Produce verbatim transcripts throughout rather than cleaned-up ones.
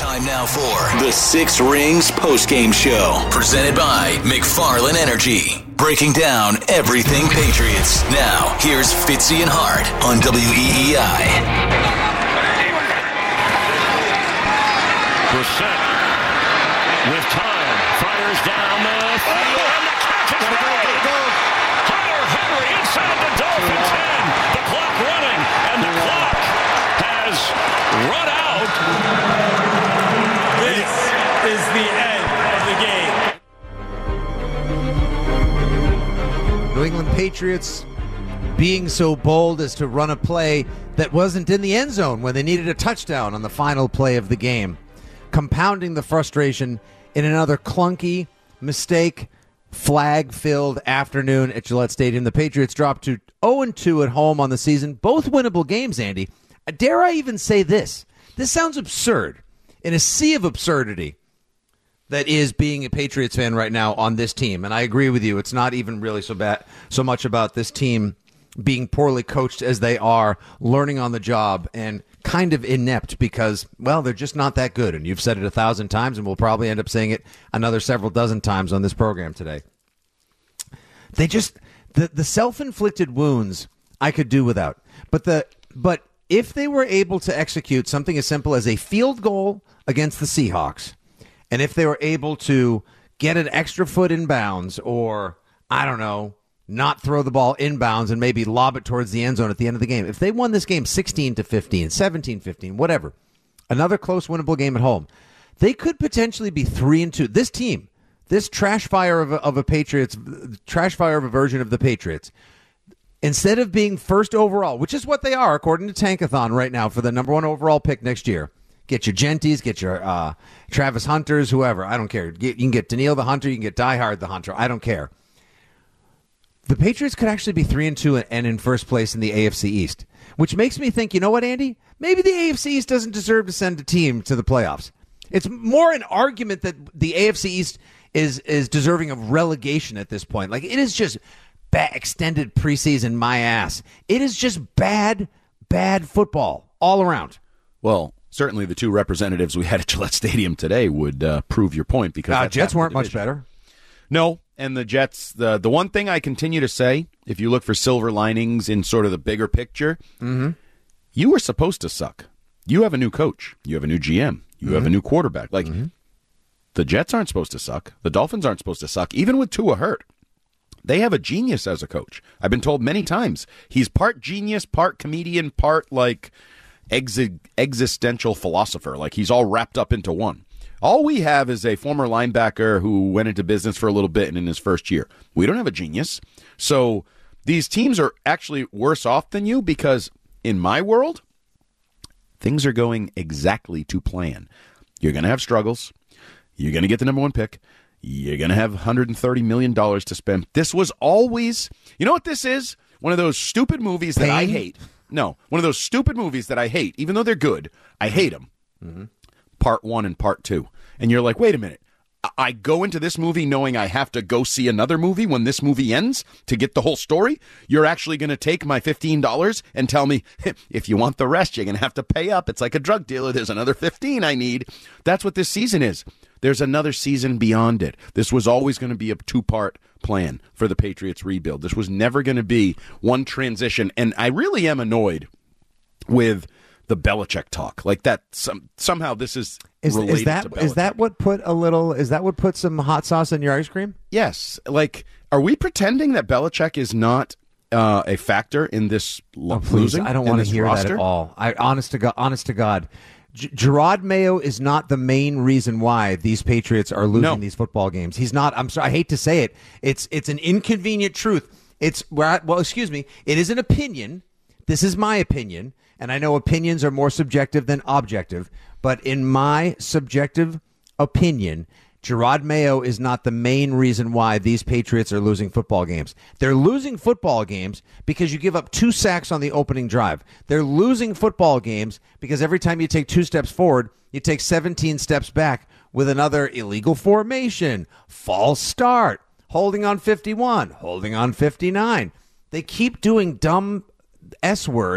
Time now for the Six Rings postgame show, presented by McFarland Energy. Breaking down everything Patriots. Now, here's Fitzy and Hart on W E E I. Brissett with time, fires down the field, and the catch is made. Hunter Henry inside the Dolphin ten. The clock running, and the clock has run out. This is the end of the game. New England Patriots being so bold as to run a play that wasn't in the end zone when they needed a touchdown on the final play of the game, compounding the frustration in another clunky, mistake, flag-filled afternoon at Gillette Stadium. The Patriots dropped to oh and two at home on the season, both winnable games, Andy. Dare I even say this? This sounds absurd. In a sea of absurdity that is being a Patriots fan right now on this team, and I agree with you, it's not even really so bad, so much about this team being poorly coached as they are, learning on the job, and kind of inept because, well, they're just not that good. And you've said it a thousand times, and we'll probably end up saying it another several dozen times on this program today. They just, the, the self-inflicted wounds I could do without. But the but if they were able to execute something as simple as a field goal against the Seahawks, and if they were able to get an extra foot in bounds, or, I don't know, not throw the ball inbounds and maybe lob it towards the end zone at the end of the game. If they won this game sixteen to fifteen, seventeen fifteen, whatever, another close winnable game at home, they could potentially be three and two. This team, this trash fire of a, of a Patriots, trash fire of a version of the Patriots, instead of being first overall, which is what they are according to Tankathon right now for the number one overall pick next year. Get your Genties, get your uh, Travis Hunters, whoever. I don't care. Get, you can get Daniil the Hunter, you can get Die Hard the Hunter. I don't care. The Patriots could actually be three and two and in first place in the A F C East, which makes me think, you know what, Andy? Maybe the A F C East doesn't deserve to send a team to the playoffs. It's more an argument that the A F C East is is deserving of relegation at this point. Like, it is just bad, extended preseason, my ass. It is just bad, bad football all around. Well, certainly the two representatives we had at Gillette Stadium today would uh, prove your point, because uh, that's Jets weren't much much better. No, and the Jets, the the one thing I continue to say, if you look for silver linings in sort of the bigger picture, mm-hmm. you were supposed to suck. You have a new coach. You have a new G M. You mm-hmm. have a new quarterback. Like, mm-hmm. the Jets aren't supposed to suck. The Dolphins aren't supposed to suck, even with Tua hurt. They have a genius as a coach. I've been told many times. He's part genius, part comedian, part, like, ex- existential philosopher. Like, he's all wrapped up into one. All we have is a former linebacker who went into business for a little bit and in his first year. We don't have a genius. So these teams are actually worse off than you, because in my world, things are going exactly to plan. You're going to have struggles. You're going to get the number one pick. You're going to have one hundred thirty million dollars to spend. This was always, you know what this is? One of those stupid movies that Pain? I hate. No, one of those stupid movies that I hate. Even though they're good, I hate them. Mm-hmm. Part one and part two. And you're like, wait a minute. I go into this movie knowing I have to go see another movie when this movie ends to get the whole story. You're actually going to take my fifteen dollars and tell me, if you want the rest, you're going to have to pay up. It's like a drug dealer. There's another fifteen I need. That's what this season is. There's another season beyond it. This was always going to be a two-part plan for the Patriots rebuild. This was never going to be one transition. And I really am annoyed with the Belichick talk. Like that, some, somehow this is Is, related is that to Belichick. is that what put a little? Is that what put some hot sauce in your ice cream? Yes. Like, are we pretending that Belichick is not uh, a factor in this lo- Oh, please, losing? I don't in want to this hear roster? that at all. I honest to God, honest to God, G- Gerard Mayo is not the main reason why these Patriots are losing No. these football games. He's not. I'm sorry. I hate to say it. It's it's an inconvenient truth. It's well, excuse me. It is an opinion. This is my opinion, and I know opinions are more subjective than objective. But in my subjective opinion, Gerard Mayo is not the main reason why these Patriots are losing football games. They're losing football games because you give up two sacks on the opening drive. They're losing football games because every time you take two steps forward, you take seventeen steps back with another illegal formation, false start, holding on fifty-one, holding on fifty-nine. They keep doing dumb S-word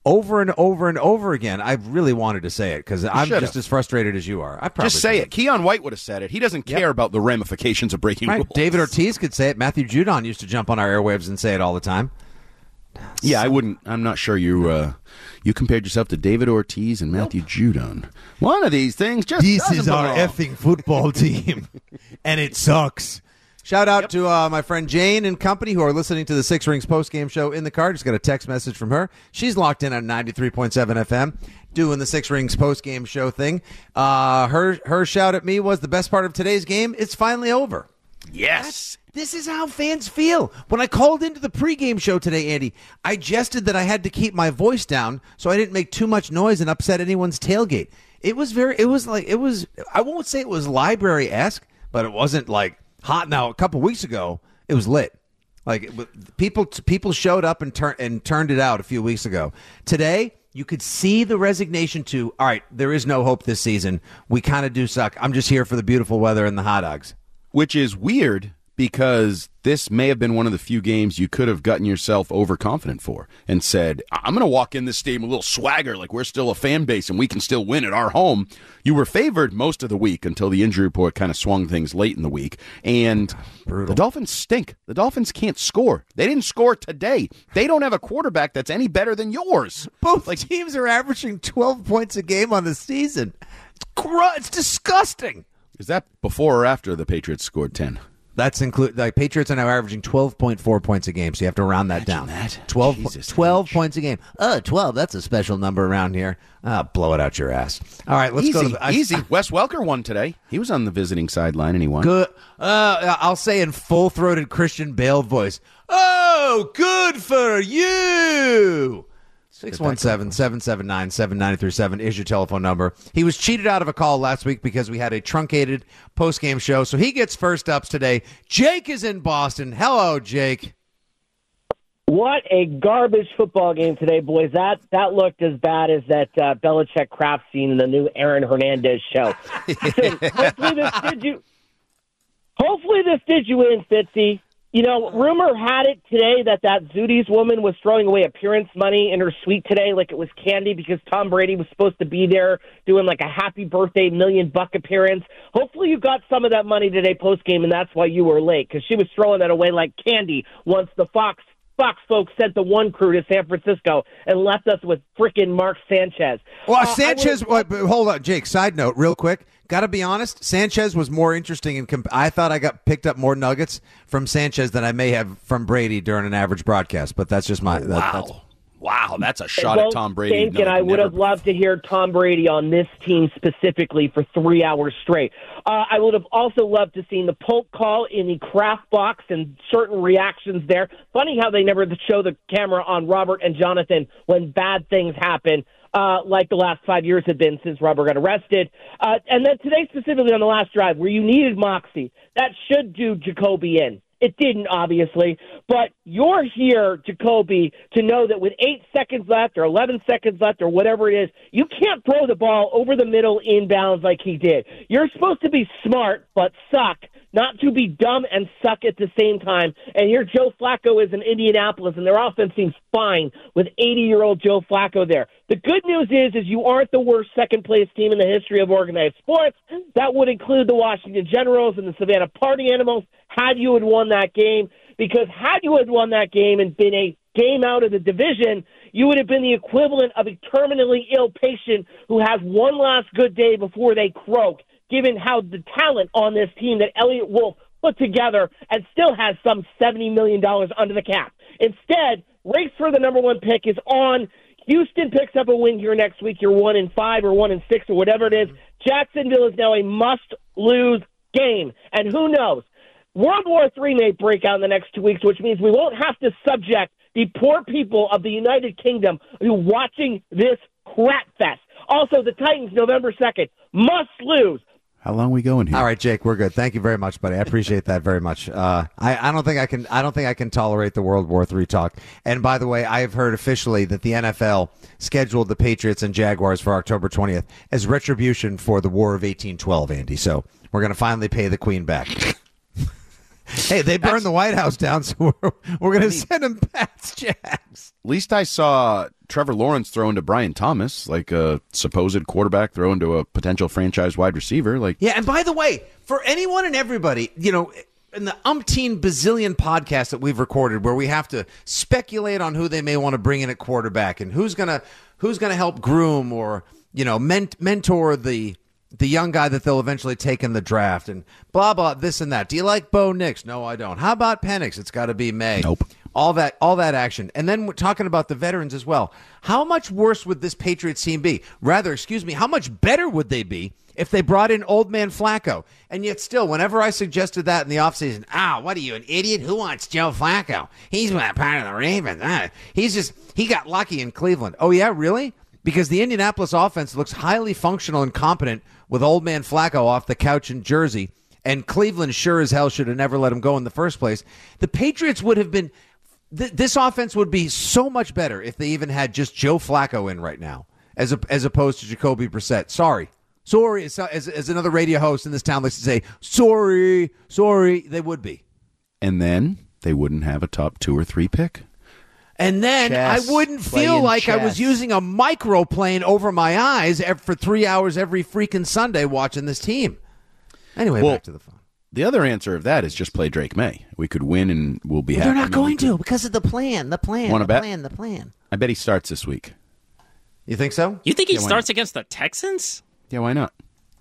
over and over and over again. I really wanted to say it because I'm should've. just as frustrated as you are. I probably Just say should've. it. Keon White would have said it. He doesn't Yep. care about the ramifications of breaking Right. rules. David Ortiz could say it. Matthew Judon used to jump on our airwaves and say it all the time. Yeah, I wouldn't. I'm not sure you uh, you compared yourself to David Ortiz and Matthew Judon. One of these things just doesn't belong. effing football team, and it sucks. Shout out to uh, my friend Jane and company who are listening to the Six Rings postgame show in the car. Just got a text message from her. She's locked in on ninety-three point seven F M doing the Six Rings postgame show thing. Uh, her her shout at me was the best part of today's game. It's finally over. Yes. This is how fans feel. When I called into the pregame show today, Andy, I jested that I had to keep my voice down so I didn't make too much noise and upset anyone's tailgate. It was very, it was like, it was, I won't say it was library-esque, but it wasn't like hot. Now, a couple weeks ago, it was lit. Like it, people people showed up and, tur- and turned it out a few weeks ago. Today, you could see the resignation to, all right, there is no hope this season. We kind of do suck. I'm just here for the beautiful weather and the hot dogs. Which is weird because this may have been one of the few games you could have gotten yourself overconfident for and said, I'm going to walk in this stadium with a little swagger like we're still a fan base and we can still win at our home. You were favored most of the week until the injury report kind of swung things late in the week. And Brutal. The Dolphins stink. The Dolphins can't score. They didn't score today. They don't have a quarterback that's any better than yours. Both like, teams are averaging twelve points a game on the season. It's, gr- it's disgusting. Is that before or after the Patriots scored ten? That's include the Patriots are now averaging twelve point four points a game, so you have to round that Imagine down. that. twelve, Jesus, twelve H. points a game. Oh, twelve, that's a special number around here. Ah, blow it out your ass. All right, let's easy, go to the, I, easy. Wes Welker won today. He was on the visiting sideline and he won. Good. Uh, I'll say in full-throated Christian Bale voice. Oh, good for you. six one seven, seven seven nine, seven nine three seven is your telephone number. He was cheated out of a call last week because we had a truncated post-game show, so he gets first ups today. Jake is in Boston. Hello, Jake. What a garbage football game today, boys. That that looked as bad as that uh, Belichick crap scene in the new Aaron Hernandez show. Listen, hopefully this did you. Hopefully this did you in, Fitzy. You know, rumor had it today that that Zooties woman was throwing away appearance money in her suite today like it was candy because Tom Brady was supposed to be there doing like a happy birthday million buck appearance. Hopefully you got some of that money today post-game, and that's why you were late, because she was throwing that away like candy once the Fox Fox folks sent the one crew to San Francisco and left us with frickin' Mark Sanchez. Well, Uh, Sanchez, I wait, hold on, Jake, side note, real quick. Got to be honest, Sanchez was more interesting. In comp- I thought I got picked up more nuggets from Sanchez than I may have from Brady during an average broadcast, but that's just my... That, Wow. that's, Wow, that's a shot Well, at Tom Brady. Stink, No, and I would never have loved to hear Tom Brady on this team specifically for three hours straight. Uh, I would have also loved to see the Polk call in the Kraft box and certain reactions there. Funny how they never show the camera on Robert and Jonathan when bad things happen, uh, like the last five years have been since Robert got arrested. Uh, and then today specifically on the last drive where you needed Moxie, that should do Jacoby in. It didn't, obviously, but you're here, Jacoby, to know that with eight seconds left or eleven seconds left or whatever it is, you can't throw the ball over the middle inbounds like he did. You're supposed to be smart but suck, not to be dumb and suck at the same time. And here Joe Flacco is in Indianapolis, and their offense seems fine with eighty-year-old Joe Flacco there. The good news is, is you aren't the worst second-place team in the history of organized sports. That would include the Washington Generals and the Savannah Party Animals had you had won that game, because had you had won that game and been a game out of the division, you would have been the equivalent of a terminally ill patient who has one last good day before they croak, given how the talent on this team that Elliott Wolf put together and still has some seventy million dollars under the cap. Instead, race for the number one pick is on. Houston picks up a win here next week. You're one in five or one in six or whatever it is. Jacksonville is now a must-lose game. And who knows? World War Three may break out in the next two weeks, which means we won't have to subject the poor people of the United Kingdom who watching this crap fest. Also, the Titans, November second, must lose. How long are we going here? all right, Jake, we're good. Thank you very much, buddy. I appreciate that very much. Uh, I, I don't think I can. I don't think I can tolerate the World War Three talk. And by the way, I have heard officially that the N F L scheduled the Patriots and Jaguars for October twentieth as retribution for the War of eighteen twelve. Andy, so we're going to finally pay the Queen back. Hey, they burned the White House down, so we're, we're going to send them Pats Jags. At least I saw Trevor Lawrence throwing to Brian Thomas, like a supposed quarterback throwing to a potential franchise wide receiver. Like, yeah, and by the way, for anyone and everybody, you know, in the umpteen bazillion podcasts that we've recorded where we have to speculate on who they may want to bring in at quarterback and who's going to who's going to help groom or, you know, ment- mentor the the young guy that they'll eventually take in the draft and blah, blah, this and that. Do you like Bo Nix? No, I don't. How about Penix? It's got to be May. Nope. All that all that action. And then we're talking about the veterans as well. How much worse would this Patriots team be? Rather, excuse me, how much better would they be if they brought in old man Flacco? And yet still, whenever I suggested that in the offseason, ah, what are you, an idiot? Who wants Joe Flacco? He's not part of the Ravens. Ah, he's just, he got lucky in Cleveland. Oh, yeah, really? Because the Indianapolis offense looks highly functional and competent with old man Flacco off the couch in Jersey, and Cleveland sure as hell should have never let him go in the first place. The Patriots would have been, th- this offense would be so much better if they even had just Joe Flacco in right now, as a, as opposed to Jacoby Brissett. Sorry. Sorry, as, as, as another radio host in this town likes to say, sorry, sorry, they would be. And then they wouldn't have a top two or three pick. And then Chess, I wouldn't feel like chess. I was using a microplane over my eyes for three hours every freaking Sunday watching this team. Anyway, well, back to the phone. The other answer of that is just play Drake May. We could win and we'll be well, happy. They're not going to because of the plan, the plan, Wanna the bet? plan, the plan. I bet he starts this week. You think so? You think he Yeah, why starts not? against the Texans? Yeah, why not?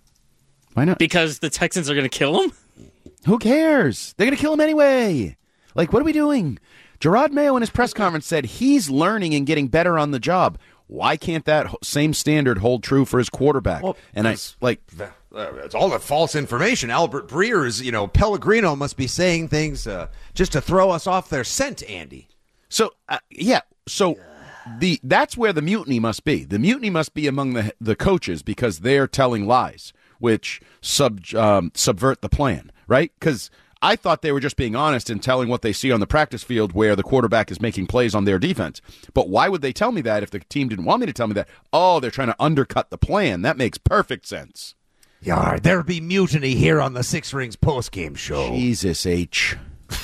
Why not? Because the Texans are going to kill him? Who cares? They're going to kill him anyway. Like, what are we doing? Gerard Mayo in his press conference said he's learning and getting better on the job. Why can't that ho- same standard hold true for his quarterback? Well, and I it's- like Uh, it's all that false information. Albert Breer is, you know, Pellegrino must be saying things uh, just to throw us off their scent, Andy. so uh, yeah. So the that's where the mutiny must be. The mutiny must be among the the coaches because they're telling lies, which sub um, subvert the plan, right? Because I thought they were just being honest and telling what they see on the practice field where the quarterback is making plays on their defense. But why would they tell me that if the team didn't want me to tell me that? Oh, they're trying to undercut the plan. That makes perfect sense. Yar, there be mutiny here on the Six Rings postgame show. Jesus H.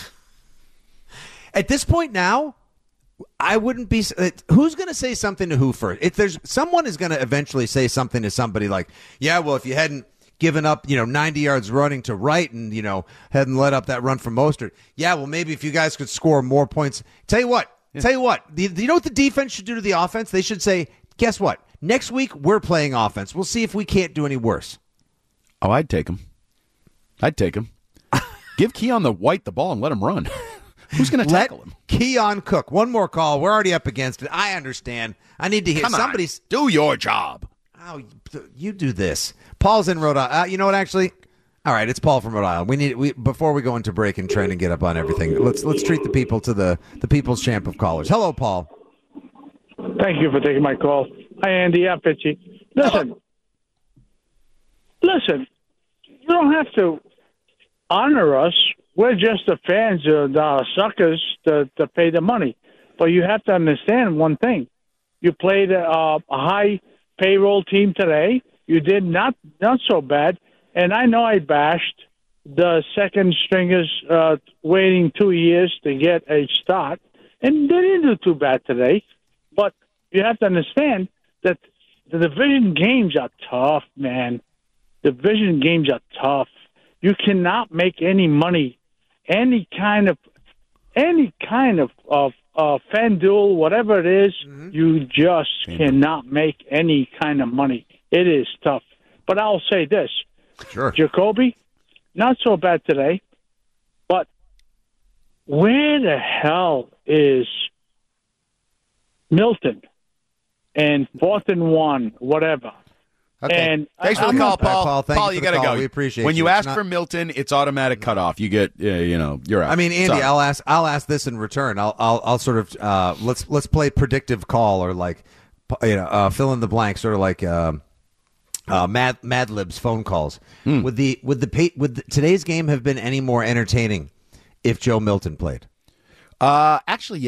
At this point now, I wouldn't be. Who's going to say something to who first? If there's someone is going to eventually say something to somebody like, "Yeah, well, if you hadn't given up, you know, ninety yards running to right, and you know, hadn't let up that run from Mostert, yeah, well, maybe if you guys could score more points." Tell you what, yeah. tell you what, the, you know what the defense should do to the offense? They should say, "Guess what? Next week we're playing offense. We'll see if we can't do any worse." Oh, I'd take him. I'd take him. Give Keon the White the ball and let him run. Who's going to tackle him? Keon Cook. One more call. We're already up against it. I understand. I need to hear Come on, somebody's. do your job. Oh, you do this. Paul's in Rhode Island. Uh, you know what? Actually, all right. It's Paul from Rhode Island. We need we before we go into break and trend and get up on everything. Let's let's treat the people to the the people's champ of callers. Hello, Paul. Thank you for taking my call. Hi, Andy. Yeah, Fitzy. Listen, listen. You don't have to honor us. We're just the fans of the suckers to, to pay the money. But you have to understand one thing. You played a, a high payroll team today. You did not not so bad. And I know I bashed the second stringers uh, waiting two years to get a start. And they didn't do too bad today. But you have to understand that the division games are tough, man. Division games are tough. You cannot make any money, any kind of, any kind of of uh, FanDuel, whatever it is, mm-hmm. you just FanDuel. cannot make any kind of money. It is tough. But I'll say this: sure, Jacoby, not so bad today, but where the hell is Milton? And fourth and one, whatever. Okay. And Thanks I, for the call, Paul. Right, Paul, thank Paul, you, you for got to call. go. We appreciate when you. you It's ask not... for Milton, it's automatic cutoff. You get, uh, you know, you're out. I mean, Andy, Sorry. I'll ask. I'll ask this in return. I'll, I'll, I'll sort of uh, let's let's play predictive call or like, you know, uh, fill in the blank, sort of like um, uh, Mad Mad Lib's phone calls. Hmm. Would the would the would the, today's game have been any more entertaining if Joe Milton played? Uh, actually, yes.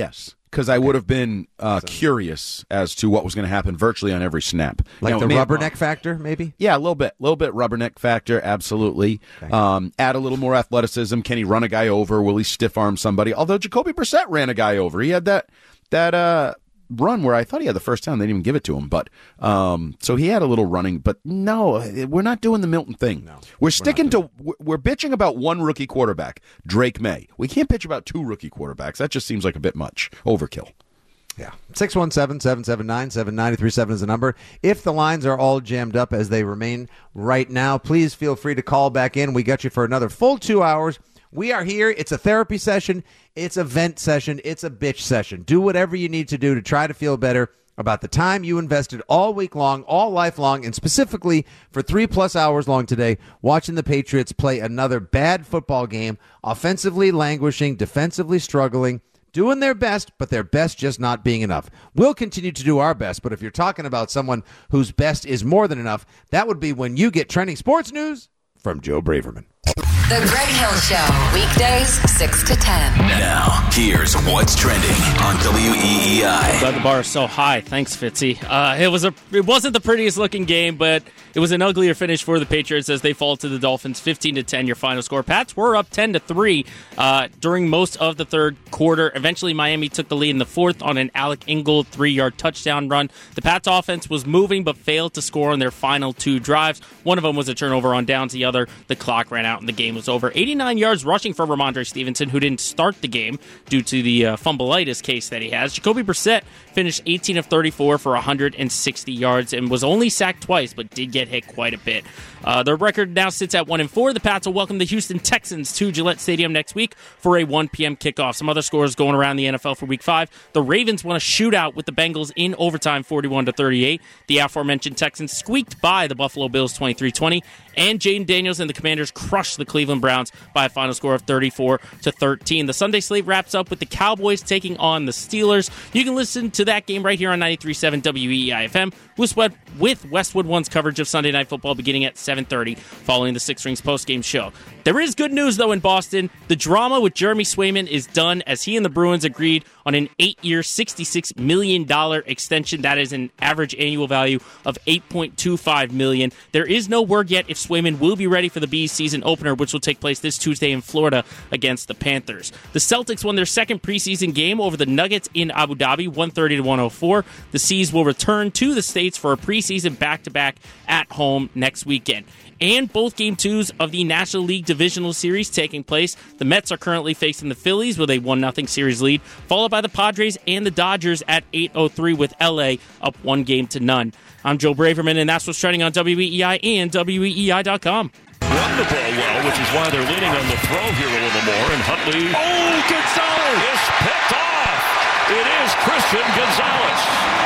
because I would have been uh, curious as to what was going to happen virtually on every snap. Like you know, the man, rubberneck factor, maybe? Yeah, a little bit. A little bit rubberneck factor, absolutely. Okay. Um, add a little more athleticism. Can he run a guy over? Will he stiff-arm somebody? Although Jacoby Brissett ran a guy over. He had that that uh, run where I thought he had the first down. They didn't even give it to him. But um, so he had a little running. But no, we're not doing the Milton thing. No, we're sticking we're to – we're bitching about one rookie quarterback, Drake May. We can't bitch about two rookie quarterbacks. That just seems like a bit much. Overkill. Yeah. six one seven, seven seven nine, seven nine three seven is the number. If the lines are all jammed up as they remain right now, please feel free to call back in. We got you for another full two hours. We are here. It's a therapy session. It's a vent session. It's a bitch session. Do whatever you need to do to try to feel better about the time you invested all week long, all life long, and specifically for three plus hours long today, watching the Patriots play another bad football game, offensively languishing, defensively struggling, doing their best, but their best just not being enough. We'll continue to do our best, but if you're talking about someone whose best is more than enough, that would be when you get trending sports news from Joe Braverman. The Greg Hill Show, weekdays six to ten. Now, here's what's trending on W E E I. Glad the bar is so high. Thanks, Fitzy. Uh, it was a. It wasn't the prettiest looking game, but it was an uglier finish for the Patriots as they fall to the Dolphins, fifteen to ten. Your final score. Pats were up ten to three uh, during most of the third quarter. Eventually, Miami took the lead in the fourth on an Alec Ingold three-yard touchdown run. The Pats offense was moving, but failed to score on their final two drives. One of them was a turnover on downs. The other, the clock ran out and the game was over. eighty-nine yards rushing for Ramondre Stevenson, who didn't start the game due to the uh, fumbleitis case that he has. Jacoby Brissett finished eighteen of thirty-four for one hundred sixty yards and was only sacked twice, but did get hit quite a bit. Uh, their record now sits at one and four. The Pats will welcome the Houston Texans to Gillette Stadium next week for a one p.m. kickoff. Some other scores going around the N F L for Week Five: the Ravens won a shootout with the Bengals in overtime, forty-one to thirty-eight. The aforementioned Texans squeaked by the Buffalo Bills, twenty-three twenty, and Jaden Daniels and the Commanders crushed the Cleveland Browns by a final score of thirty-four to thirteen. The Sunday slate wraps up with the Cowboys taking on the Steelers. You can listen to that game right here on ninety-three point seven W E E I F M with Westwood One's coverage of Sunday Night Football beginning at seven thirty following the Six Rings postgame show. There is good news, though, in Boston. The drama with Jeremy Swayman is done as he and the Bruins agreed on an eight-year, sixty-six million dollars extension. That is an average annual value of eight point two five million dollars. There is no word yet if Swayman will be ready for the Bees season opener, which will take place this Tuesday in Florida against the Panthers. The Celtics won their second preseason game over the Nuggets in Abu Dhabi, one thirty to one oh four. The C's will return to the States for a preseason back-to-back at home next weekend. And both Game twos of the National League Divisional Series taking place. The Mets are currently facing the Phillies with a one nothing series lead, followed by the Padres and the Dodgers at eight oh three with L A up one game to none. I'm Joe Braverman, and that's what's trending on W E E I and W E E I dot com. Run the ball well, which is why they're leaning on the throw here a little more. And Huntley, oh, Gonzalez is picked off. It is Christian Gonzalez.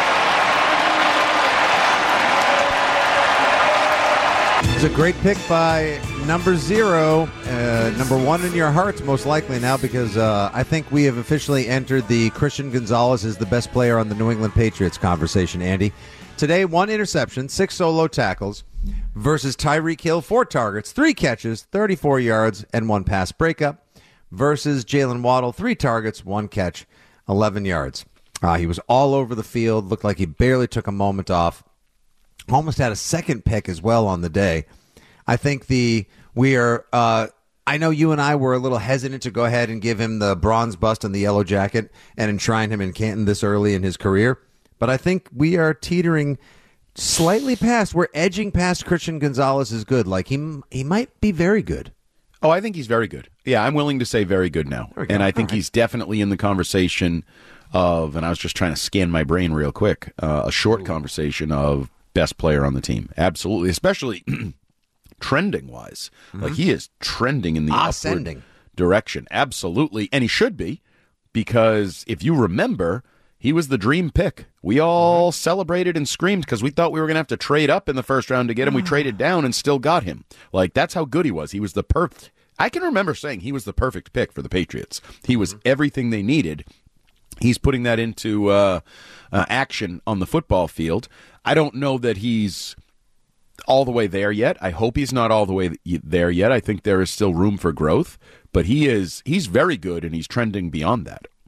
It's a great pick by number zero, uh, number one in your hearts, most likely now, because uh, I think we have officially entered the Christian Gonzalez is the best player on the New England Patriots conversation, Andy. Today, one interception, six solo tackles, versus Tyreek Hill, four targets, three catches, thirty-four yards, and one pass breakup, versus Jalen Waddle, three targets, one catch, eleven yards. Uh, he was all over the field, looked like he barely took a moment off. Almost had a second pick as well on the day. I think the we are. Uh, I know you and I were a little hesitant to go ahead and give him the bronze bust and the yellow jacket and enshrine him in Canton this early in his career. But I think we are teetering slightly past. We're edging past Christian Gonzalez is good. Like he he might be very good. Oh, I think he's very good. Yeah, I'm willing to say very good now. And I think right. he's definitely in the conversation of. And I was just trying to scan my brain real quick. Uh, a short Ooh. conversation of. Best player on the team. Absolutely. Especially trending-wise. Mm-hmm. Like, he is trending in the Ascending. upward direction. Absolutely. And he should be, because if you remember, he was the dream pick. We all mm-hmm. celebrated and screamed because we thought we were going to have to trade up in the first round to get him. We traded down and still got him. Like, that's how good he was. He was the perfect... I can remember saying he was the perfect pick for the Patriots. He was mm-hmm. everything they needed. He's putting that into uh, uh, action on the football field. I don't know that he's all the way there yet. I hope he's not all the way there yet. I think there is still room for growth, but he is he's very good, and he's trending beyond that.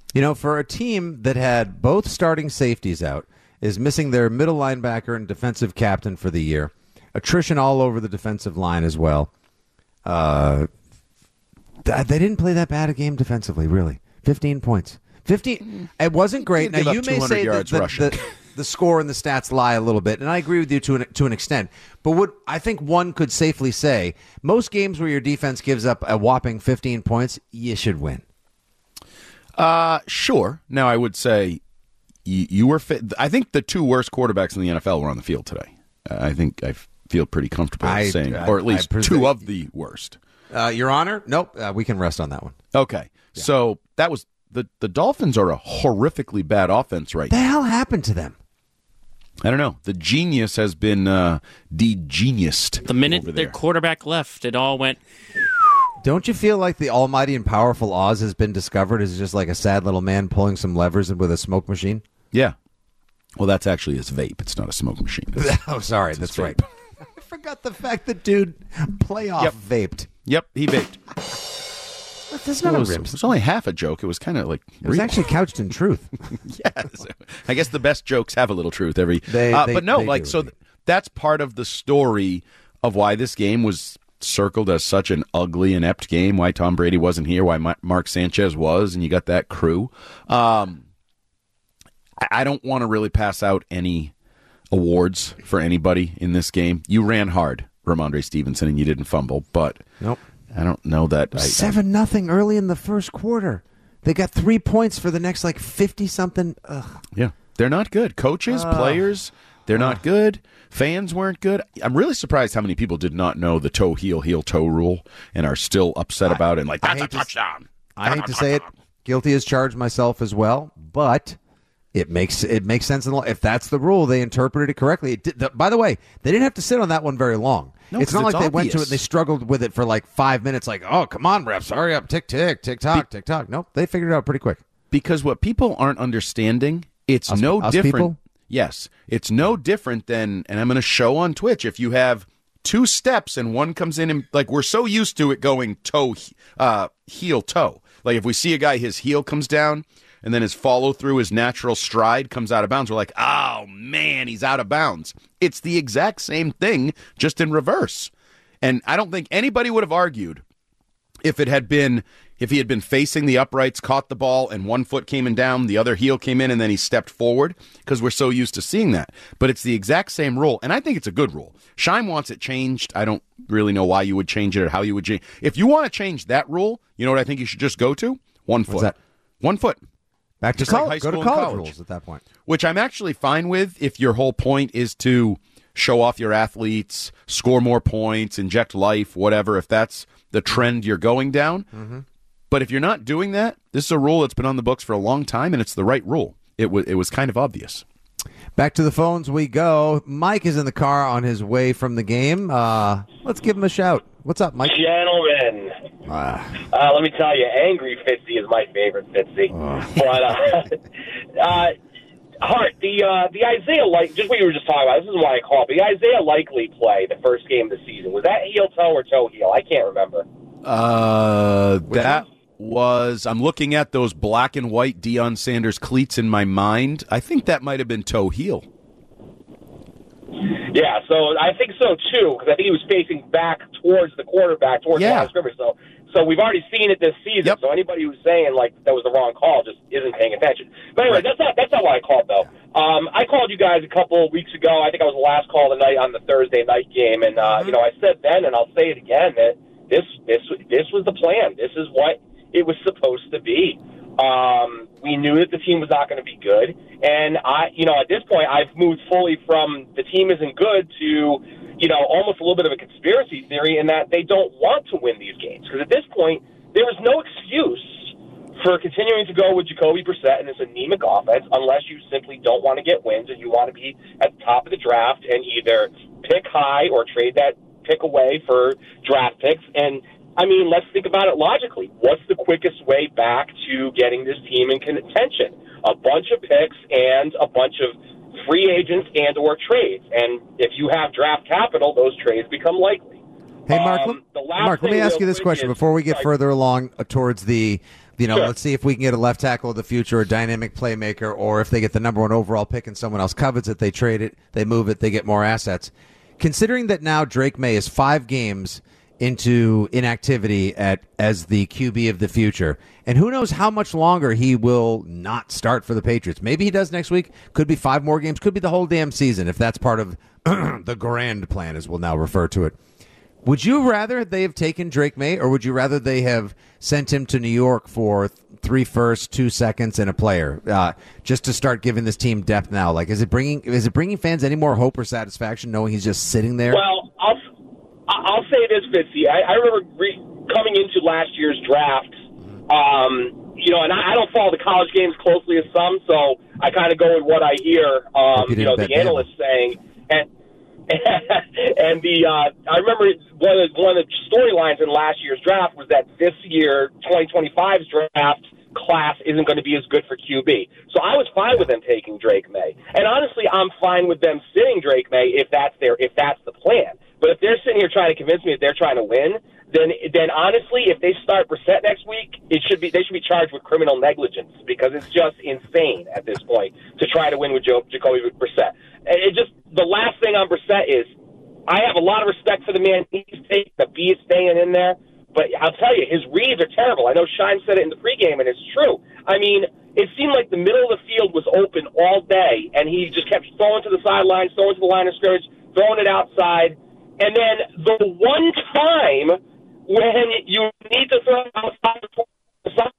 You know, for a team that had both starting safeties out, is missing their middle linebacker and defensive captain for the year, attrition all over the defensive line as well. Uh, th- they didn't play that bad a game defensively, really. fifteen points. fifteen. It wasn't great. Give Now, up you may say that yards the, rushing. the, the score and the stats lie a little bit, and I agree with you to an, to an extent. But what I think one could safely say, most games where your defense gives up a whopping fifteen points, you should win. Uh, sure. Now, I would say you, you were fit. I think the two worst quarterbacks in the N F L were on the field today. Uh, I think I feel pretty comfortable I, saying, I, or at least I presume, two of the worst. Uh, Your Honor, nope. Uh, we can rest on that one. Okay. Yeah. So that was the, the Dolphins are a horrifically bad offense right the now. The hell happened to them? I don't know. The genius has been uh, de-geniused. The minute their quarterback left, it all went... Don't you feel like the almighty and powerful Oz has been discovered as just like a sad little man pulling some levers with a smoke machine? Yeah. Well, that's actually his vape. It's not a smoke machine. It's, oh, sorry. That's right. I forgot the fact that dude playoff yep. vaped. Yep, he vaped. That's not it, a was, rip. it was only half a joke. It was kind of like... It was actually couched in truth. yeah. I guess the best jokes have a little truth every... They, uh, they, but no, they like, do, so th- that's part of the story of why this game was circled as such an ugly, inept game, why Tom Brady wasn't here, why Ma- Mark Sanchez was, and you got that crew. Um, I, I don't want to really pass out any awards for anybody in this game. You ran hard, Ramondre Stevenson, and you didn't fumble, but nope. I don't know that. I, Seven nothing early in the first quarter. They got three points for the next like fifty something. Ugh. Yeah, they're not good. Coaches, uh, players, they're uh, not good. Fans weren't good. I'm really surprised how many people did not know the toe heel heel toe rule and are still upset I, about it. And like that's I a touchdown. To, I hate to say it, guilty as charged myself as well, but. It makes it makes sense in the, if that's the rule. They interpreted it correctly. It did, the, by the way, they didn't have to sit on that one very long. No, it's not it's like they obvious. went to it and they struggled with it for like five minutes. Like, oh, come on, refs, hurry up, tick tick, tick tock, tick tock. Nope, they figured it out pretty quick. Because what people aren't understanding, it's us, no us different. People? Yes, it's no different than, and I'm going to show on Twitch. If you have two steps and one comes in and like we're so used to it going toe, uh, heel toe. Like if we see a guy, his heel comes down. And then his follow through, his natural stride comes out of bounds. We're like, oh, man, he's out of bounds. It's the exact same thing, just in reverse. And I don't think anybody would have argued if it had been, if he had been facing the uprights, caught the ball, and one foot came in down, the other heel came in, and then he stepped forward, because we're so used to seeing that. But it's the exact same rule, and I think it's a good rule. Shime wants it changed. I don't really know why you would change it or how you would change it. If you want to change that rule, you know what I think you should just go to? One foot. What's that? One foot. Back to Just college. like Go to college, college, college rules at that point. Which I'm actually fine with if your whole point is to show off your athletes, score more points, inject life, whatever, if that's the trend you're going down. Mm-hmm. But if you're not doing that, this is a rule that's been on the books for a long time, and it's the right rule. It, w- it was kind of obvious. Back to the phones we go. Mike is in the car on his way from the game. Uh, let's give him a shout. What's up, Mike? Gentlemen. Uh, uh, let me tell you, Angry Fitzy is my favorite Fitzy. Uh. But, uh, uh, Hart, the uh, the Isaiah, like, just what you were just talking about, this is why I called, but the Isaiah Likely play, the first game of the season, was that heel toe or toe heel? I can't remember. Uh, that one? was, I'm looking at those black and white Deion Sanders cleats in my mind. I think that might have been toe heel. Yeah, so I think so, too, because I think he was facing back towards the quarterback, towards yeah. the line of scrimmage. So, so we've already seen it this season. Yep. So anybody who's saying, like, that was the wrong call just isn't paying attention. But anyway, right. that's not that's not why I called, though. Um, I called you guys a couple of weeks ago. I think I was the last call of the night on the Thursday night game. And, uh, mm-hmm. you know, I said then, and I'll say it again, that this, this, this was the plan. This is what it was supposed to be. Um, we knew that the team was not going to be good. And, I, you know, at this point, I've moved fully from the team isn't good to, you know, almost a little bit of a conspiracy theory in that they don't want to win these games. Because at this point, there is no excuse for continuing to go with Jacoby Brissett and this anemic offense unless you simply don't want to get wins and you want to be at the top of the draft and either pick high or trade that pick away for draft picks. And, I mean, let's think about it logically. What's the quickest way back to getting this team in contention? A bunch of picks and a bunch of free agents and or trades. And if you have draft capital, those trades become likely. Hey, Mark, um, Mark let me ask you this question is, before we get sorry. further along uh, towards the You know, Sure. let's see if we can get a left tackle of the future, a dynamic playmaker, or if they get the number one overall pick and someone else covets it, they trade it, they move it, they get more assets. Considering that now Drake May is five games into inactivity at as the Q B of the future, and who knows how much longer he will not start for the Patriots. Maybe he does next week. Could be five more games. Could be the whole damn season if that's part of the grand plan, as we'll now refer to it. Would you rather they have taken Drake May, or would you rather they have sent him to New York for th- three firsts, two seconds, and a player, uh, just to start giving this team depth now? Like, is it bringing is it bringing fans any more hope or satisfaction knowing he's just sitting there? Well, I'll I'll say this, Fitzy. I, I remember re- coming into last year's draft. Um, you know, and I, I don't follow the college games closely as some, so I kind of go with what I hear. Um, you you know, didn't the bet analysts saying, and and the uh, I remember one of the, one of the storylines in last year's draft was that this year, twenty twenty-five's draft class isn't going to be as good for Q B. So I was fine with them taking Drake May, and honestly, I'm fine with them sitting Drake May if that's their if that's the plan. But if they're sitting here trying to convince me that they're trying to win, then then honestly, if they start Brissett next week, it should be they should be charged with criminal negligence because it's just insane at this point to try to win with Joe, Jacoby Brissett. And it just the last thing on Brissett is I have a lot of respect for the man. He's taking the B is staying in there, but I'll tell you, his reads are terrible. I know Shine said it in the pregame, and it's true. I mean, it seemed like the middle of the field was open all day, and he just kept throwing to the sidelines, throwing to the line of scrimmage, throwing it outside. And then the one time when you need to throw outside,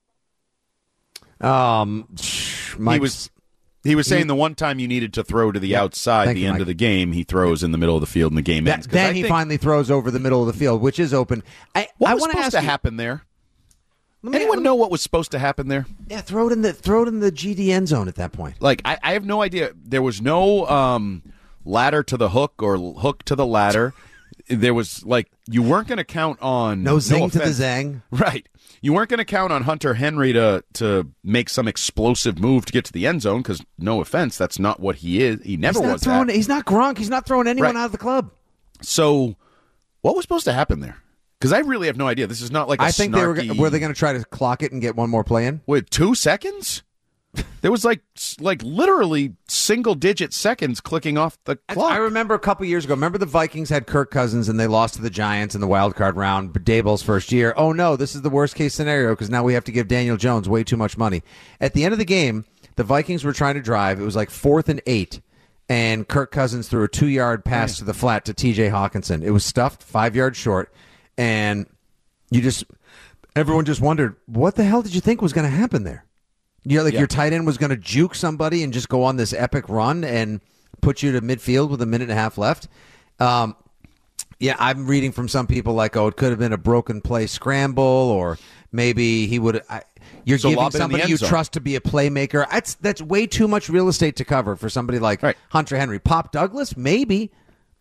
um, he was he was saying the one time you needed to throw to the Yeah. outside, Thank the you, end Mike. of the game, he throws in the middle of the field and the game that, ends. 'Cause then I he think- finally throws over the middle of the field, which is open. I What I was want to supposed ask to you, happen there? let me- Anyone let me- know what was supposed to happen there? Yeah, throw it in the throw it in the G D end zone at that point. Like, I, I have no idea. There was no um, ladder to the hook or hook to the ladder. There was, like, you weren't going to count on... No zing to the offense. zang. Right. You weren't going to count on Hunter Henry to to make some explosive move to get to the end zone because, no offense, that's not what he is. He never He's not was throwing. that. He's not Gronk. He's not throwing anyone Right. out of the club. So, what was supposed to happen there? Because I really have no idea. This is not like a I think they were. snarky- go- Were they going to try to clock it and get one more play in? With two seconds? There was like like literally single digit seconds clicking off the clock. I remember a couple years ago. Remember the Vikings had Kirk Cousins and they lost to the Giants in the wild card round. Daboll's first year. Oh no, this is the worst case scenario because now we have to give Daniel Jones way too much money. At the end of the game, the Vikings were trying to drive. It was like fourth and eight, and Kirk Cousins threw a two yard pass to the flat to T J Hawkinson. It was stuffed, five yards short, and you just everyone just wondered what the hell did you think was going to happen there. You know, like Yeah. your tight end was going to juke somebody and just go on this epic run and put you to midfield with a minute and a half left. Um, yeah, I'm reading from some people like, oh, it could have been a broken play scramble, or maybe he would. I, you're So giving lob it in the somebody end you zone. trust to be a playmaker. That's that's way too much real estate to cover for somebody like Right. Hunter Henry. Pop Douglas, maybe.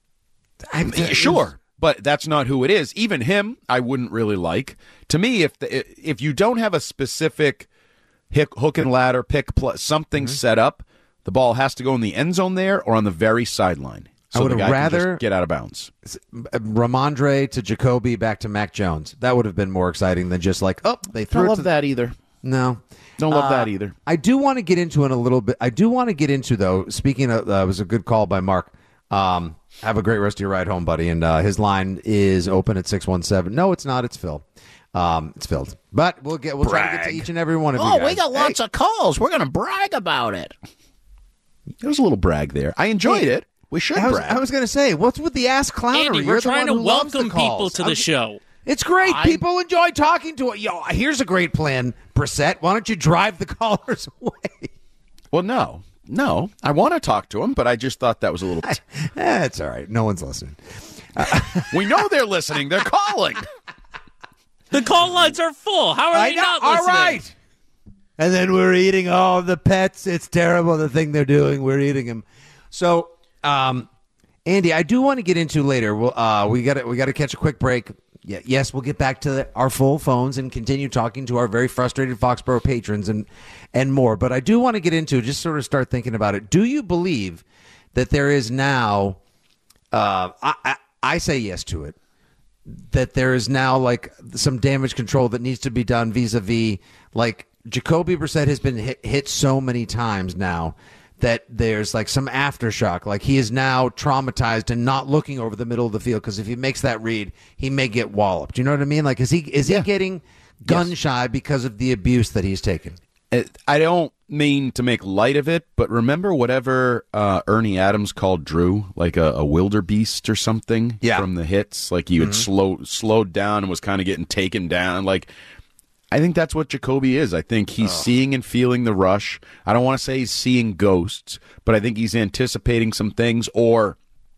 I, Sure, but that's not who it is. Even him, I wouldn't really like. To me, if the, if you don't have a specific hook, hook and ladder pick, pl- something Mm-hmm. set up, the ball has to go in the end zone there or on the very sideline. So I would the have guy can rather- just get out of bounds. Ramondre to Jacoby back to Mac Jones. That would have been more exciting than just like, oh, they threw Don't it love to that either. No. Don't love Uh, that either. I do want to get into it a little bit. I do want to get into, though, speaking of, uh, it was a good call by Mark. Um, have a great rest of your ride home, buddy. And uh, his line is open at six one seven. No, it's not. It's Phil. Um, it's filled. But we'll get we'll try to get to each and every one of you Oh, guys. we got lots of calls. We're going to brag about it. There was a little brag there. I enjoyed it. We should I was, brag. I was going to say, what's with the ass clownery? Andy, You're we're the trying to one who loves welcome the people calls. to the I'm- show. It's great. I- People enjoy talking to it. Yo, here's a great plan, Brissett. Why don't you drive the callers away? Well, no. No. I want to talk to him, but I just thought that was a little... Eh, it's all right. No one's listening. We know they're listening. They're calling. The call lines are full. How are I they know. not All listening? right. And then we're eating all the pets. It's terrible, the thing they're doing. We're eating them. So, um, Andy, I do want to get into later. We'll, uh, we got we got to catch a quick break. Yeah, yes, we'll get back to the, our full phones and continue talking to our very frustrated Foxborough patrons and and more. But I do want to get into just sort of start thinking about it. Do you believe that there is now? Uh, I, I I say yes to it. that there is now like some damage control that needs to be done vis-a-vis like Jacoby Brissett has been hit, hit so many times now that there's like some aftershock. Like he is now traumatized and not looking over the middle of the field because if he makes that read, he may get walloped. You know what I mean? Like is he is Yeah. he getting gun Yes. shy because of the abuse that he's taken? I don't mean to make light of it, but remember whatever uh, Ernie Adams called Drew, like a, a wildebeest or something Yeah. from the hits? Like he had slow, slowed down and was kind of getting taken down. Like I think that's what Jacoby is. I think he's seeing and feeling the rush. I don't want to say he's seeing ghosts, but I think he's anticipating some things or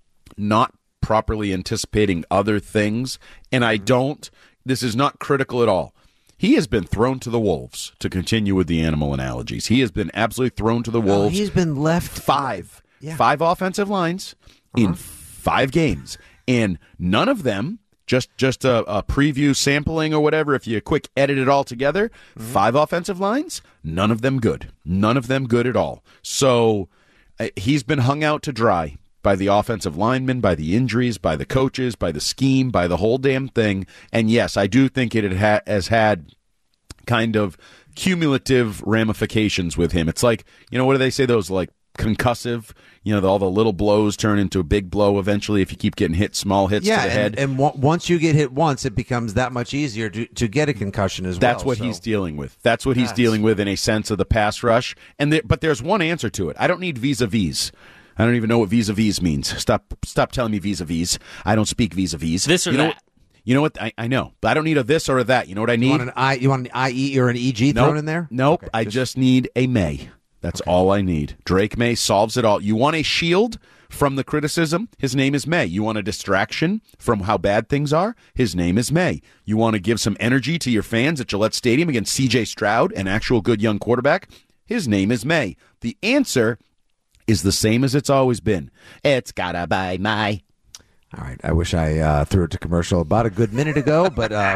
not properly anticipating other things. And I don't, this is not critical at all. He has been thrown to the wolves, to continue with the animal analogies. He has been absolutely thrown to the Oh, wolves. he's been left five, Yeah. five offensive lines in five games, and none of them, just just a, a preview sampling or whatever, if you quick edit it all together, five offensive lines, none of them good. None of them good at all. So uh, he's been hung out to dry by the offensive linemen, by the injuries, by the coaches, by the scheme, by the whole damn thing. And yes, I do think it ha- has had kind of cumulative ramifications with him. It's like, you know, what do they say, those like concussive, you know, all the little blows turn into a big blow eventually if you keep getting hit, small hits yeah, to the and, head. and w- once you get hit once, it becomes that much easier to, to get a concussion as That's well. what so. he's dealing with. That's what he's That's- dealing with in a sense of the pass rush. And there, but there's one answer to it. I don't need vis-a-vis. I don't even know what vis-a-vis means. Stop stop telling me vis-a-vis. I don't speak vis-a-vis. This or you know that. What, you know what? I, I know. But I don't need a this or a that. You know what I need? You want an I? You want an I E or an E G Nope. thrown in there? Nope. Okay, I just need a May. That's all I need. Drake May solves it all. You want a shield from the criticism? His name is May. You want a distraction from how bad things are? His name is May. You want to give some energy to your fans at Gillette Stadium against C J Stroud, an actual good young quarterback? His name is May. The answer is the same as it's always been. It's gotta be May. All right. I wish I uh, threw it to commercial about a good minute ago, but uh,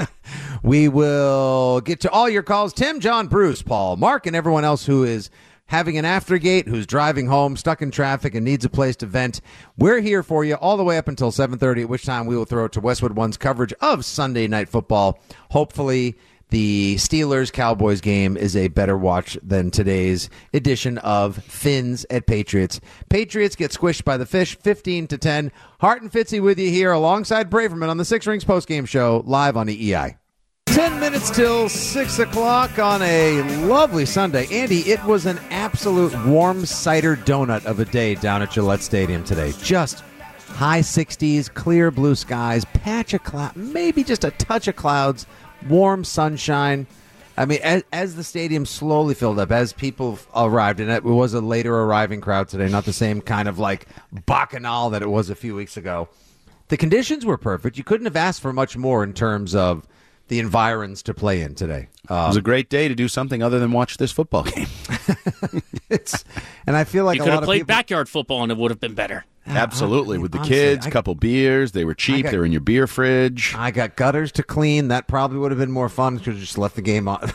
we will get to all your calls. Tim, John, Bruce, Paul, Mark, and everyone else who is having an aftergate, who's driving home, stuck in traffic, and needs a place to vent. We're here for you all the way up until seven thirty, at which time we will throw it to Westwood One's coverage of Sunday Night Football. Hopefully, the Steelers-Cowboys game is a better watch than today's edition of Fins at Patriots. Patriots get squished by the Fish, fifteen to ten. Hart and Fitzy with you here alongside Braverman on the Six Rings postgame show live on E E I. Ten minutes till six o'clock on a lovely Sunday. Andy, it was an absolute warm cider donut of a day down at Gillette Stadium today. Just high sixties, clear blue skies, patch of cloud, maybe just a touch of clouds, warm sunshine. I mean, as, as the stadium slowly filled up, as people arrived, and it was a later arriving crowd today, not the same kind of like bacchanal that it was a few weeks ago. The conditions were perfect. You couldn't have asked for much more in terms of the environs to play in today. It was a great day to do something other than watch this football game. It's, and I feel like You a could lot have of played people, backyard football and it would have been better. Absolutely. With the honestly, kids, I- couple beers. They were cheap. got- They were in your beer fridge. I got gutters to clean. That probably would have been more fun because you just left the game on.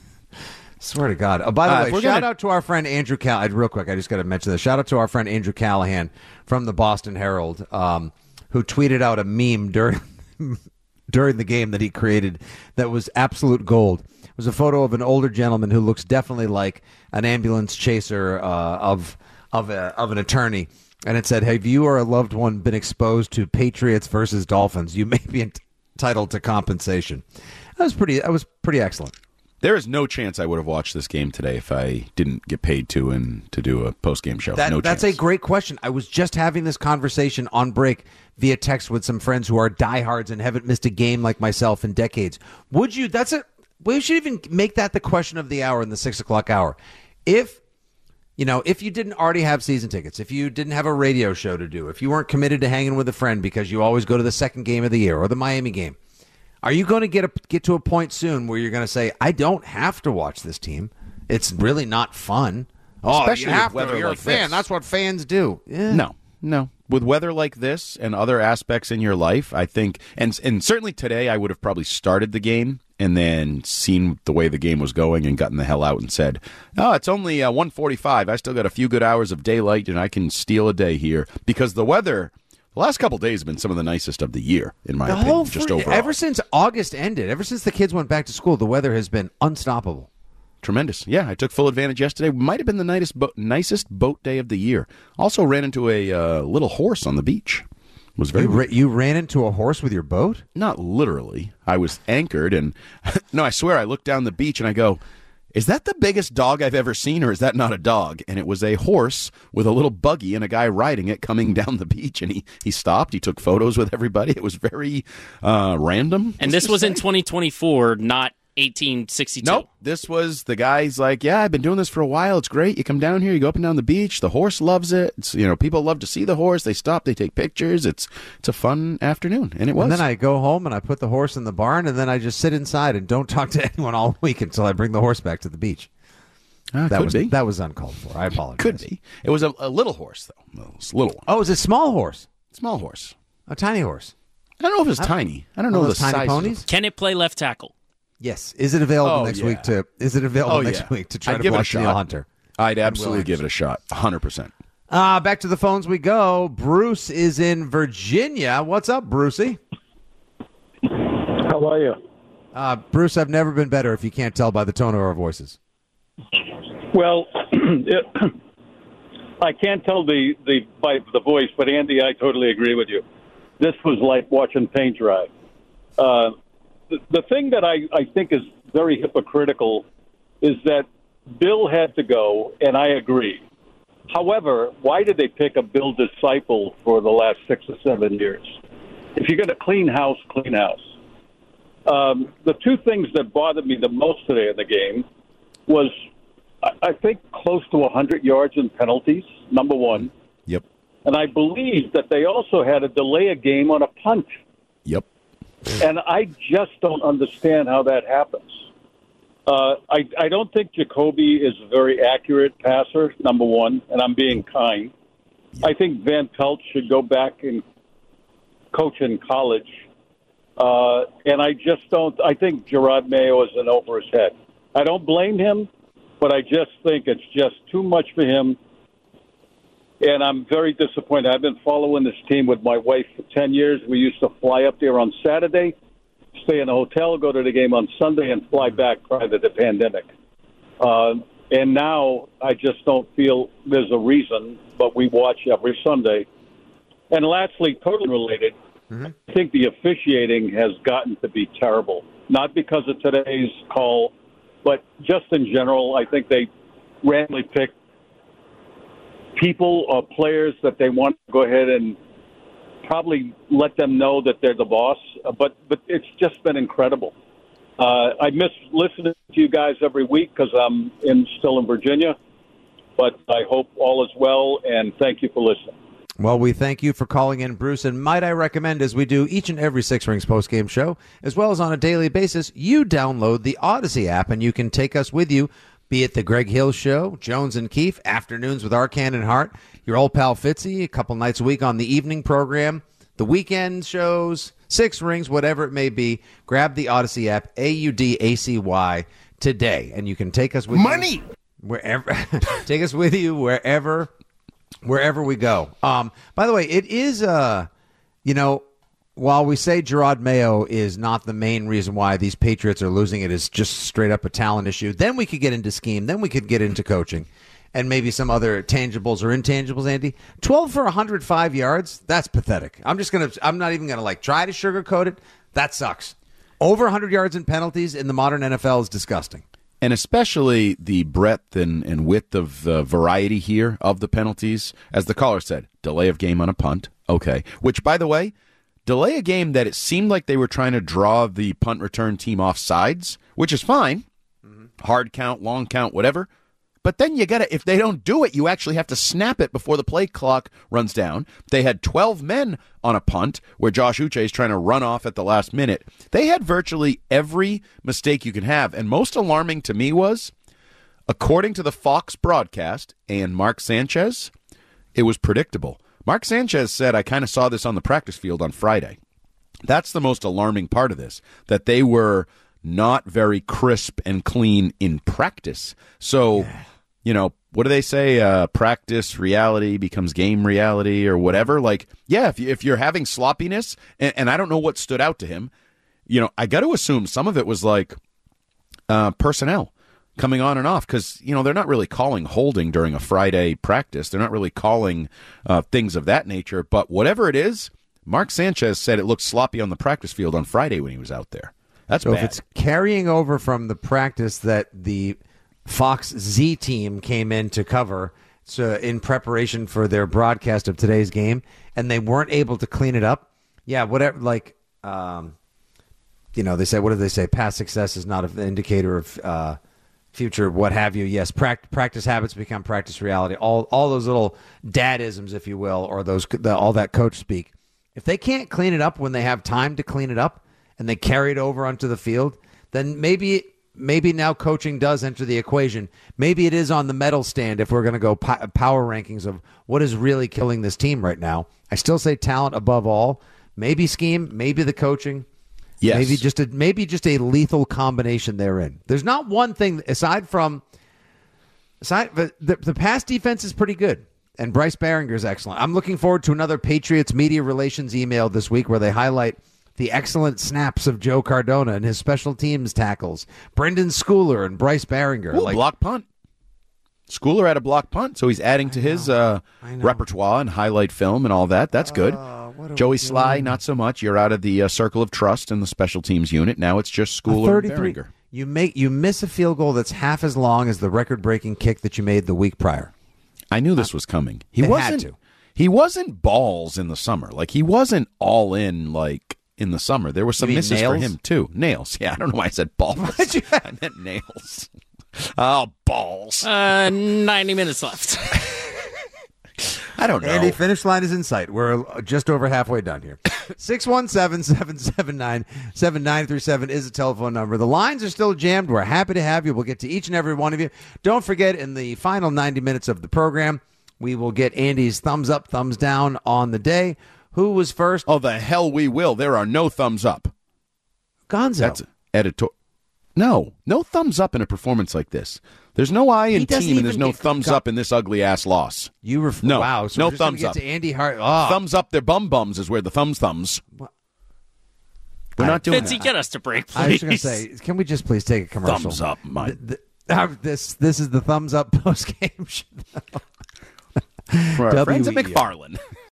Swear to God. Oh, by the Uh, if way, we're shout gonna- out to our friend Andrew Cal. Real quick, I just got to mention this. Shout out to our friend Andrew Callahan from the Boston Herald, um, who tweeted out a meme during during the game that he created that was absolute gold. It was a photo of an older gentleman who looks definitely like an ambulance chaser uh, of of a, of an attorney. And it said, "Have you or a loved one been exposed to Patriots versus Dolphins? You may be entitled to compensation." That was pretty. That was pretty excellent. There is no chance I would have watched this game today if I didn't get paid to and to do a post game show. That, no that's chance. a great question. I was just having this conversation on break via text with some friends who are diehards and haven't missed a game like myself in decades. Would you? That's a. We should even make that the question of the hour in the six o'clock hour. If you know, if you didn't already have season tickets, if you didn't have a radio show to do, if you weren't committed to hanging with a friend because you always go to the second game of the year or the Miami game, are you going to get a, get to a point soon where you're going to say, I don't have to watch this team? It's really not fun. Oh, Especially you have with to. weather You're like a fan. this. That's what fans do. Yeah. No, no. With weather like this and other aspects in your life, I think, and and certainly today, I would have probably started the game and then seen the way the game was going and gotten the hell out and said, "Oh, it's only uh, one forty-five. I still got a few good hours of daylight and I can steal a day here." Because the weather The last couple days have been some of the nicest of the year, in my The opinion, whole just free- overall. ever since August ended, ever since the kids went back to school, the weather has been unstoppable. Tremendous. Yeah, I took full advantage yesterday. Might have been the nicest, bo- nicest boat day of the year. Also ran into a uh, little horse on the beach. It was very You, ra- you ran into a horse with your boat? Not literally. I was anchored, and no, I swear, I looked down the beach and I go, is that the biggest dog I've ever seen, or is that not a dog? And it was a horse with a little buggy and a guy riding it coming down the beach, and he, he stopped. He took photos with everybody. It was very uh, random. And this was say. in twenty twenty-four, not eighteen sixty-two. Nope. This was the guy's like, yeah, I've been doing this for a while. It's great. You come down here, you go up and down the beach. The horse loves it. It's, you know, people love to see the horse. They stop, they take pictures. It's it's a fun afternoon, and it was. And then I go home and I put the horse in the barn, and then I just sit inside and don't talk to anyone all week until I bring the horse back to the beach. Uh, that could was be. that was uncalled for. I apologize. Could be. It was a, a little horse though. It was a little one. Oh, it was a small horse. Small horse. A tiny horse. I don't know if it's I, tiny. I don't know the the tiny size. ponies. Can it play left tackle? Yes. Is it available Oh, next yeah. week to? Is it available Oh, next yeah. week to try I'd to give it a block Neil shot. Hunter? I'd absolutely Will give it a shot. one hundred percent. Uh, back to the phones we go. Bruce is in Virginia. What's up, Brucey? How are you? Uh, Bruce, I've never been better if you can't tell by the tone of our voices. Well, it, I can't tell the, the by the voice, but Andy, I totally agree with you. This was like watching paint dry. Uh, the, the thing that I, I think is very hypocritical is that Bill had to go, and I agree. However, why did they pick a Bill disciple for the last six or seven years? If you're going to clean house, clean house. Um, the two things that bothered me the most today in the game was, I, I think, close to one hundred yards in penalties, number one. Yep. And I believe that they also had a delay a game on a punt. Yep. And I just don't understand how that happens. Uh, I, I don't think Jacoby is a very accurate passer, number one, and I'm being kind. I think Van Pelt should go back and coach in college. Uh, and I just don't – I think Gerard Mayo is in over his head. I don't blame him, but I just think it's just too much for him. And I'm very disappointed. I've been following this team with my wife for ten years. We used to fly up there on Saturday, stay in a hotel, go to the game on Sunday, and fly back prior to the pandemic. Uh, and now I just don't feel there's a reason, but we watch every Sunday. And lastly, totally related, mm-hmm. I think the officiating has gotten to be terrible. Not because of today's call, but just in general, I think they randomly pick people or players that they want to go ahead and probably let them know that they're the boss. But but it's just been incredible. Uh, I miss listening to you guys every week because I'm in, still in Virginia. But I hope all is well, and thank you for listening. Well, we thank you for calling in, Bruce, and might I recommend, as we do each and every Six Rings postgame show, as well as on a daily basis, you download the Odyssey app, and you can take us with you, be it the Greg Hill Show, Jones and Keefe, Afternoons with Arcan and Hart, your old pal Fitzy, a couple nights a week on the evening program, the weekend shows, Six Rings, whatever it may be. Grab the Odyssey app, A U D A C Y, today, and you can take us with Money! you wherever. Take us with you wherever, wherever we go. Um, by the way, it is, uh, you know, while we say Gerard Mayo is not the main reason why these Patriots are losing, it is just straight up a talent issue. Then we could get into scheme. Then we could get into coaching and maybe some other tangibles or intangibles, Andy. twelve for one hundred five yards, that's pathetic. I'm just going to, I'm not even going to like try to sugarcoat it. That sucks. Over one hundred yards in penalties in the modern N F L is disgusting. And especially the breadth and, and width of the variety here of the penalties. As the caller said, delay of game on a punt. Okay. Which, by the way, delay a game that it seemed like they were trying to draw the punt return team off sides, which is fine. Mm-hmm. Hard count, long count, whatever. But then you got to, if they don't do it, you actually have to snap it before the play clock runs down. They had twelve men on a punt where Josh Uche is trying to run off at the last minute. They had virtually every mistake you can have. And most alarming to me was, according to the Fox broadcast and Mark Sanchez, it was predictable. Mark Sanchez said, I kind of saw this on the practice field on Friday. That's the most alarming part of this, that they were not very crisp and clean in practice. So, yeah. you know, what do they say? Uh, practice reality becomes game reality or whatever. Like, yeah, if, you, if you're having sloppiness, and, and I don't know what stood out to him, you know, I got to assume some of it was like uh, personnel coming on and off because, you know, they're not really calling holding during a Friday practice. They're not really calling uh, things of that nature. But whatever it is, Mark Sanchez said it looked sloppy on the practice field on Friday when he was out there. That's so bad. If it's carrying over from the practice that the Fox Z team came in to cover so in preparation for their broadcast of today's game, and they weren't able to clean it up, yeah, whatever, like, um, you know, they say, what do they say? Past success is not an indicator of uh, future what have you. Yes, pract- practice habits become practice reality. All all those little dadisms, if you will, or those the, all that coach speak. If they can't clean it up when they have time to clean it up and they carry it over onto the field, then maybe maybe now coaching does enter the equation. Maybe it is on the medal stand if we're going to go po- power rankings of what is really killing this team right now. I still say talent above all. Maybe scheme, maybe the coaching. Yes. Maybe just a maybe just a lethal combination therein. There's not one thing aside from aside the, the, the pass defense is pretty good. And Bryce Behringer is excellent. I'm looking forward to another Patriots media relations email this week where they highlight the excellent snaps of Joe Cardona and his special teams tackles. Brendan Schooler and Bryce Behringer. Ooh, like, block punt. Schooler had a block punt, so he's adding to his uh, repertoire and highlight film and all that. That's good. Uh, Joey Sly, not so much. You're out of the uh, circle of trust in the special teams unit. Now it's just Schooler and Behringer. You make you miss a field goal that's half as long as the record-breaking kick that you made the week prior. I knew this was coming. He They wasn't. had to. He wasn't balls in the summer. Like he wasn't all in. Like in the summer, there were some mean misses for nails? him too. Nails. Yeah, I don't know why I said balls. I meant nails. Oh, balls. Uh, ninety minutes left. I don't know. Andy, finish line is in sight. We're just over halfway done here. six one seven, seven seven nine, seven nine three seven is the telephone number. The lines are still jammed. We're happy to have you. We'll get to each and every one of you. Don't forget, in the final ninety minutes of the program, we will get Andy's thumbs up, thumbs down on the day. Who was first? Oh, the hell we will. There are no thumbs up. Gonzo. That's editor. No, no thumbs up in a performance like this. There's no I in doesn't team, and there's even no get- thumbs up in this ugly ass loss. You ref- No, wow. So no we're just gonna thumbs get up. to Andy Hart. Oh. Thumbs up, their bum bums is where the thumbs thumbs. We're not doing Fitzy, that. get us to break, please. I was going to say, can we just please take a commercial? Thumbs up, my. Th- th- uh, this this is the thumbs up post game show. For our friends at W E I. McFarland.